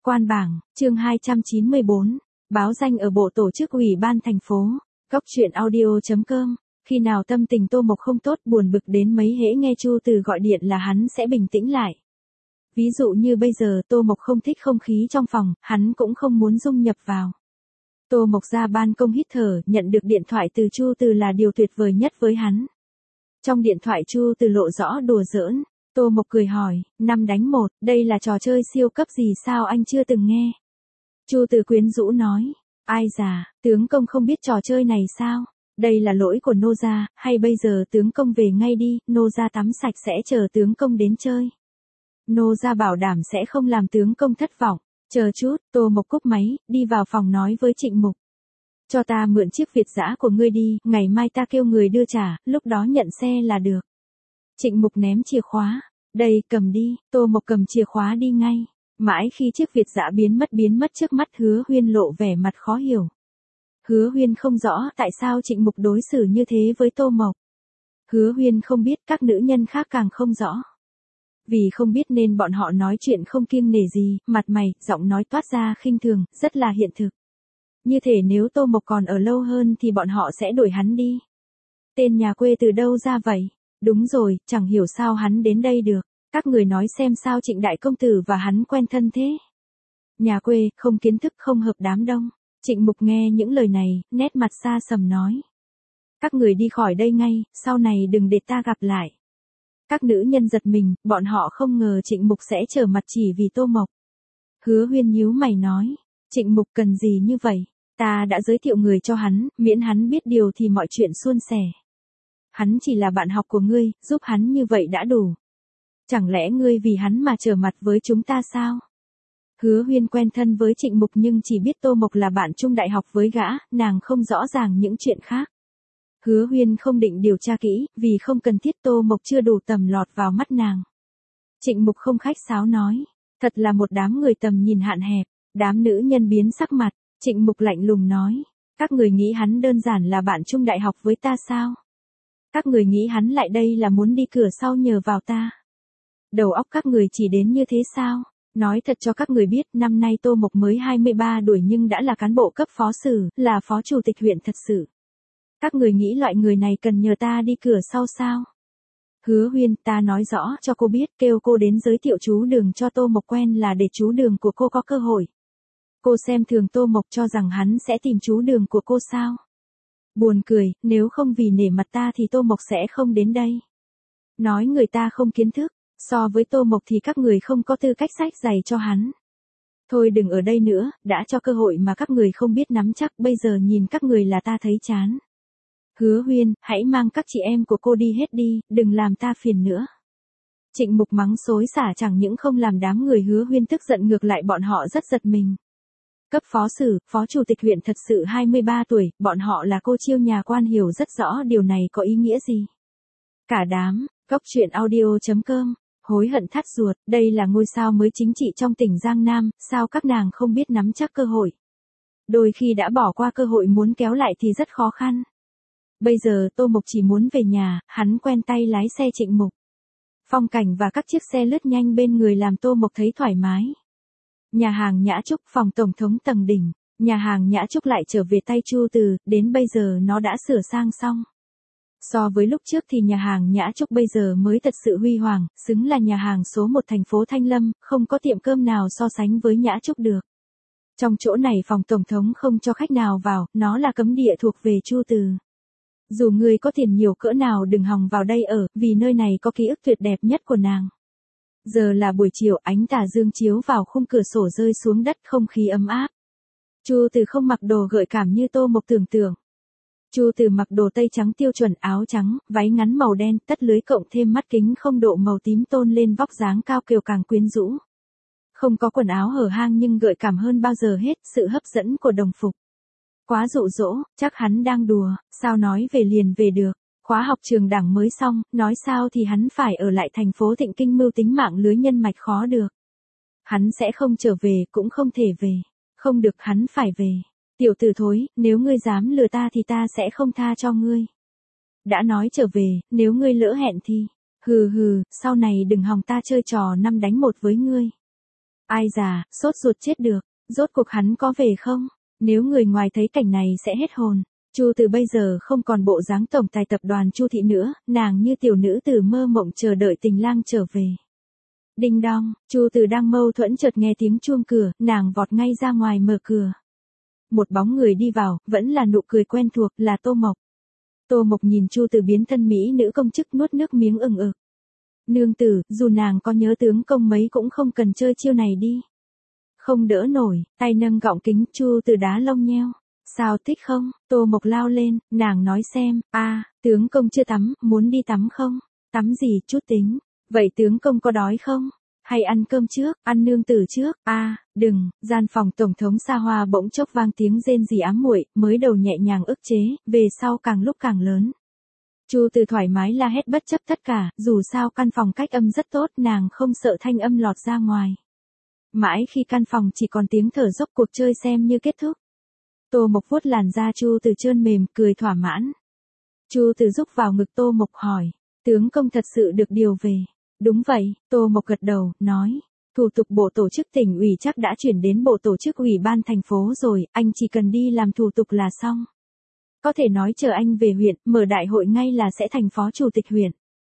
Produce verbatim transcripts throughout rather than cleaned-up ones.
Quan bảng, chương hai trăm chín mươi bốn, báo danh ở bộ tổ chức ủy ban thành phố. Góc truyện audio chấm com. Khi nào tâm tình Tô Mộc không tốt, buồn bực đến mấy hễ nghe Chu Từ gọi điện là hắn sẽ bình tĩnh lại. Ví dụ như bây giờ Tô Mộc không thích không khí trong phòng, hắn cũng không muốn dung nhập vào. Tô Mộc ra ban công hít thở, nhận được điện thoại từ Chu Từ là điều tuyệt vời nhất với hắn. Trong điện thoại Chu Từ lộ rõ đùa giỡn. Tô Mộc cười hỏi, năm đánh một, đây là trò chơi siêu cấp gì sao anh chưa từng nghe? Chu Từ quyến rũ nói, ai già, tướng công không biết trò chơi này sao? Đây là lỗi của Nô gia, hay bây giờ tướng công về ngay đi, Nô gia tắm sạch sẽ chờ tướng công đến chơi. Nô gia bảo đảm sẽ không làm tướng công thất vọng. Chờ chút, Tô Mộc cúp máy, đi vào phòng nói với Trịnh Mục. Cho ta mượn chiếc Việt dã của ngươi đi, ngày mai ta kêu người đưa trả, lúc đó nhận xe là được. Trịnh Mục ném chìa khóa. Đây, cầm đi. Tô Mộc cầm chìa khóa đi ngay. Mãi khi chiếc Việt dã biến mất biến mất trước mắt Hứa Huyên lộ vẻ mặt khó hiểu. Hứa Huyên không rõ tại sao Trịnh Mục đối xử như thế với Tô Mộc. Hứa Huyên không biết, các nữ nhân khác càng không rõ. Vì không biết nên bọn họ nói chuyện không kiêng nể gì, mặt mày, giọng nói toát ra khinh thường, rất là hiện thực. Như thể nếu Tô Mộc còn ở lâu hơn thì bọn họ sẽ đuổi hắn đi. Tên nhà quê từ đâu ra vậy? Đúng rồi, chẳng hiểu sao hắn đến đây được. Các người nói xem sao Trịnh đại công tử và hắn quen thân thế. Nhà quê, không kiến thức, không hợp đám đông. Trịnh Mục nghe những lời này, nét mặt xa sầm nói. Các người đi khỏi đây ngay, sau này đừng để ta gặp lại. Các nữ nhân giật mình, bọn họ không ngờ Trịnh Mục sẽ trở mặt chỉ vì Tô Mộc. Hứa Huyên nhíu mày nói, Trịnh Mục cần gì như vậy? Ta đã giới thiệu người cho hắn, miễn hắn biết điều thì mọi chuyện suôn sẻ. Hắn chỉ là bạn học của ngươi, giúp hắn như vậy đã đủ. Chẳng lẽ ngươi vì hắn mà trở mặt với chúng ta sao? Hứa Huyên quen thân với Trịnh Mục nhưng chỉ biết Tô Mộc là bạn chung đại học với gã, nàng không rõ ràng những chuyện khác. Hứa Huyên không định điều tra kỹ, vì không cần thiết Tô Mộc chưa đủ tầm lọt vào mắt nàng. Trịnh Mục không khách sáo nói, thật là một đám người tầm nhìn hạn hẹp. Đám nữ nhân biến sắc mặt, Trịnh Mục lạnh lùng nói, các người nghĩ hắn đơn giản là bạn chung đại học với ta sao? Các người nghĩ hắn lại đây là muốn đi cửa sau nhờ vào ta? Đầu óc các người chỉ đến như thế sao? Nói thật cho các người biết, năm nay Tô Mộc mới hai mươi ba tuổi nhưng đã là cán bộ cấp phó sử, là phó chủ tịch huyện thật sự. Các người nghĩ loại người này cần nhờ ta đi cửa sau sao? Hứa Huyên, ta nói rõ cho cô biết, kêu cô đến giới thiệu chú Đường cho Tô Mộc quen là để chú Đường của cô có cơ hội. Cô xem thường Tô Mộc cho rằng hắn sẽ tìm chú Đường của cô sao? Buồn cười, nếu không vì nể mặt ta thì Tô Mộc sẽ không đến đây. Nói người ta không kiến thức, so với Tô Mộc thì các người không có tư cách sách giày cho hắn. Thôi đừng ở đây nữa, đã cho cơ hội mà các người không biết nắm chắc, bây giờ nhìn các người là ta thấy chán. Hứa Huyên, hãy mang các chị em của cô đi hết đi, đừng làm ta phiền nữa. Trịnh Mục mắng xối xả chẳng những không làm đám người Hứa Huyên tức giận, ngược lại bọn họ rất giật mình. Cấp phó sử, phó chủ tịch huyện thật sự hai mươi ba tuổi, bọn họ là cô chiêu nhà quan, hiểu rất rõ điều này có ý nghĩa gì. Cả đám, góc truyện audio chấm com, hối hận thắt ruột, đây là ngôi sao mới chính trị trong tỉnh Giang Nam, sao các nàng không biết nắm chắc cơ hội. Đôi khi đã bỏ qua cơ hội muốn kéo lại thì rất khó khăn. Bây giờ Tô Mộc chỉ muốn về nhà, hắn quen tay lái xe Trịnh Mục. Phong cảnh và các chiếc xe lướt nhanh bên người làm Tô Mộc thấy thoải mái. Nhà hàng Nhã Trúc, phòng tổng thống tầng đỉnh, nhà hàng Nhã Trúc lại trở về tay Chu Từ, đến bây giờ nó đã sửa sang xong. So với lúc trước thì nhà hàng Nhã Trúc bây giờ mới thật sự huy hoàng, xứng là nhà hàng số một thành phố Thanh Lâm, không có tiệm cơm nào so sánh với Nhã Trúc được. Trong chỗ này phòng tổng thống không cho khách nào vào, nó là cấm địa thuộc về Chu Từ. Dù người có tiền nhiều cỡ nào đừng hòng vào đây ở, vì nơi này có ký ức tuyệt đẹp nhất của nàng. Giờ là buổi chiều, ánh tà dương chiếu vào khung cửa sổ rơi xuống đất, không khí ấm áp. Chu Từ không mặc đồ gợi cảm như Tô Mộc tưởng tượng. Chu Từ mặc đồ tây trắng tiêu chuẩn, áo trắng, váy ngắn màu đen, tất lưới cộng thêm mắt kính không độ màu tím tôn lên vóc dáng cao kiều càng quyến rũ. Không có quần áo hở hang nhưng gợi cảm hơn bao giờ hết, sự hấp dẫn của đồng phục. Quá dụ dỗ, chắc hắn đang đùa, sao nói về liền về được. Khóa học trường đẳng mới xong, nói sao thì hắn phải ở lại thành phố Thịnh Kinh mưu tính mạng lưới nhân mạch khó được. Hắn sẽ không trở về, cũng không thể về. Không được, hắn phải về. Tiểu tử thối, nếu ngươi dám lừa ta thì ta sẽ không tha cho ngươi. Đã nói trở về, nếu ngươi lỡ hẹn thì, hừ hừ, sau này đừng hòng ta chơi trò năm đánh một với ngươi. Ai già, sốt ruột chết được, rốt cuộc hắn có về không? Nếu người ngoài thấy cảnh này sẽ hết hồn. Chu Từ bây giờ không còn bộ dáng tổng tài tập đoàn Chu thị nữa, nàng như tiểu nữ tử mơ mộng chờ đợi tình lang trở về. Đinh đong, Chu Từ đang mâu thuẫn chợt nghe tiếng chuông cửa, nàng vọt ngay ra ngoài mở cửa. Một bóng người đi vào, vẫn là nụ cười quen thuộc, là Tô Mộc. Tô Mộc nhìn Chu Từ biến thân mỹ nữ công chức nuốt nước miếng ừng ực. Nương tử, dù nàng có nhớ tướng công mấy cũng không cần chơi chiêu này đi. Không đỡ nổi, tay nâng gọng kính, Chu Từ đá lông nheo. Sao thích không? Tô Mộc lao lên, nàng nói xem, a, à, tướng công chưa tắm, muốn đi tắm không? Tắm gì, chút tính. Vậy tướng công có đói không? Hay ăn cơm trước, ăn nương tử trước? A, à, đừng, gian phòng tổng thống xa hoa bỗng chốc vang tiếng rên rỉ ám muội, mới đầu nhẹ nhàng ức chế, về sau càng lúc càng lớn. Chu Từ thoải mái la hét bất chấp tất cả, dù sao căn phòng cách âm rất tốt, nàng không sợ thanh âm lọt ra ngoài. Mãi khi căn phòng chỉ còn tiếng thở dốc, cuộc chơi xem như kết thúc. Tô Mộc vuốt làn da Chu Từ trơn mềm, cười thỏa mãn. Chu Từ rúc vào ngực Tô Mộc hỏi, tướng công thật sự được điều về. Đúng vậy, Tô Mộc gật đầu, nói, thủ tục bộ tổ chức tỉnh ủy chắc đã chuyển đến bộ tổ chức ủy ban thành phố rồi, anh chỉ cần đi làm thủ tục là xong. Có thể nói chờ anh về huyện, mở đại hội ngay là sẽ thành phó chủ tịch huyện.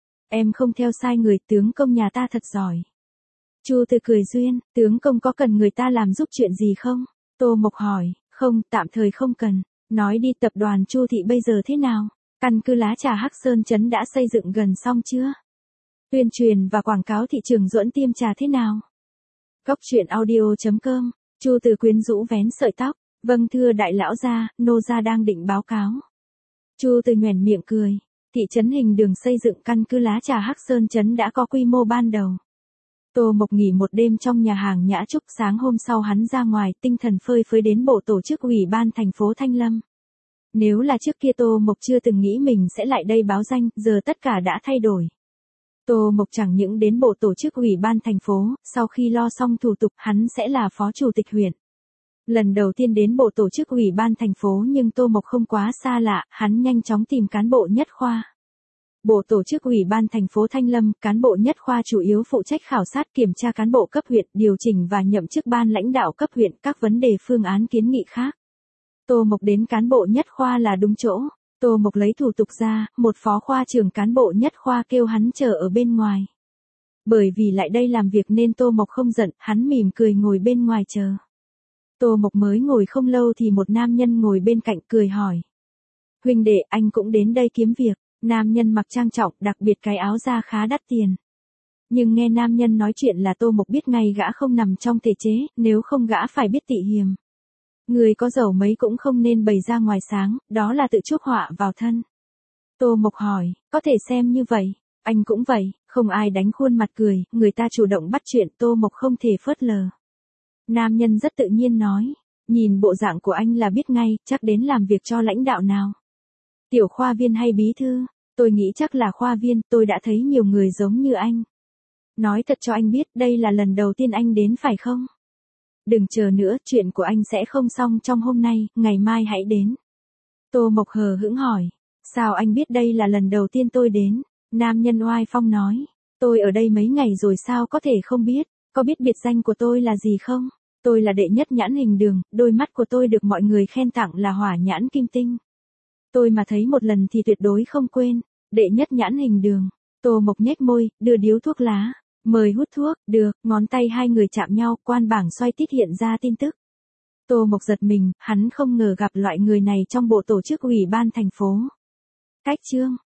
Em không theo sai người, tướng công nhà ta thật giỏi. Chu Từ cười duyên, tướng công có cần người ta làm giúp chuyện gì không? Tô Mộc hỏi, không, tạm thời không cần. Nói đi, tập đoàn Chu thị bây giờ thế nào? Căn cứ Lá Trà Hắc Sơn Trấn đã xây dựng gần xong chưa? Tuyên truyền và quảng cáo thị trường Duẫn Tiêm Trà thế nào? Cóc truyện audio chấm com, Chu Từ quyến rũ vén sợi tóc, vâng thưa đại lão gia, nô gia đang định báo cáo. Chu Từ nhoẻn miệng cười, thị trấn Hình Đường xây dựng căn cứ Lá Trà Hắc Sơn Trấn đã có quy mô ban đầu. Tô Mộc nghỉ một đêm trong nhà hàng Nhã Trúc, sáng hôm sau hắn ra ngoài, tinh thần phơi phới đến bộ tổ chức ủy ban thành phố Thanh Lâm. Nếu là trước kia Tô Mộc chưa từng nghĩ mình sẽ lại đây báo danh, giờ tất cả đã thay đổi. Tô Mộc chẳng những đến bộ tổ chức ủy ban thành phố, sau khi lo xong thủ tục, hắn sẽ là phó chủ tịch huyện. Lần đầu tiên đến bộ tổ chức ủy ban thành phố nhưng Tô Mộc không quá xa lạ, hắn nhanh chóng tìm cán bộ nhất khoa. Bộ tổ chức ủy ban thành phố Thanh Lâm, cán bộ nhất khoa chủ yếu phụ trách khảo sát kiểm tra cán bộ cấp huyện, điều chỉnh và nhậm chức ban lãnh đạo cấp huyện, các vấn đề phương án kiến nghị khác. Tô Mộc đến cán bộ nhất khoa là đúng chỗ. Tô Mộc lấy thủ tục ra, một phó khoa trưởng cán bộ nhất khoa kêu hắn chờ ở bên ngoài. Bởi vì lại đây làm việc nên Tô Mộc không giận, hắn mỉm cười ngồi bên ngoài chờ. Tô Mộc mới ngồi không lâu thì một nam nhân ngồi bên cạnh cười hỏi. Huynh đệ, anh cũng đến đây kiếm việc. Nam nhân mặc trang trọng, đặc biệt cái áo da khá đắt tiền. Nhưng nghe nam nhân nói chuyện là Tô Mộc biết ngay gã không nằm trong thể chế, nếu không gã phải biết tị hiềm. Người có giàu mấy cũng không nên bày ra ngoài sáng, đó là tự chuốc họa vào thân. Tô Mộc hỏi, có thể xem như vậy, anh cũng vậy, không ai đánh khuôn mặt cười, người ta chủ động bắt chuyện, Tô Mộc không thể phớt lờ. Nam nhân rất tự nhiên nói, nhìn bộ dạng của anh là biết ngay, chắc đến làm việc cho lãnh đạo nào. Tiểu khoa viên hay bí thư, tôi nghĩ chắc là khoa viên, tôi đã thấy nhiều người giống như anh. Nói thật cho anh biết, đây là lần đầu tiên anh đến phải không? Đừng chờ nữa, chuyện của anh sẽ không xong trong hôm nay, ngày mai hãy đến. Tô Mộc hờ hững hỏi, sao anh biết đây là lần đầu tiên tôi đến? Nam nhân oai phong nói, tôi ở đây mấy ngày rồi sao có thể không biết, có biết biệt danh của tôi là gì không? Tôi là đệ nhất nhãn Hình Đường, đôi mắt của tôi được mọi người khen tặng là hỏa nhãn kim tinh. Tôi mà thấy một lần thì tuyệt đối không quên, đệ nhất nhãn Hình Đường. Tô Mộc nhếch môi, đưa điếu thuốc lá, mời hút thuốc, được, ngón tay hai người chạm nhau, quan bảng xoay tít hiện ra tin tức. Tô Mộc giật mình, hắn không ngờ gặp loại người này trong bộ tổ chức ủy ban thành phố. Cách chương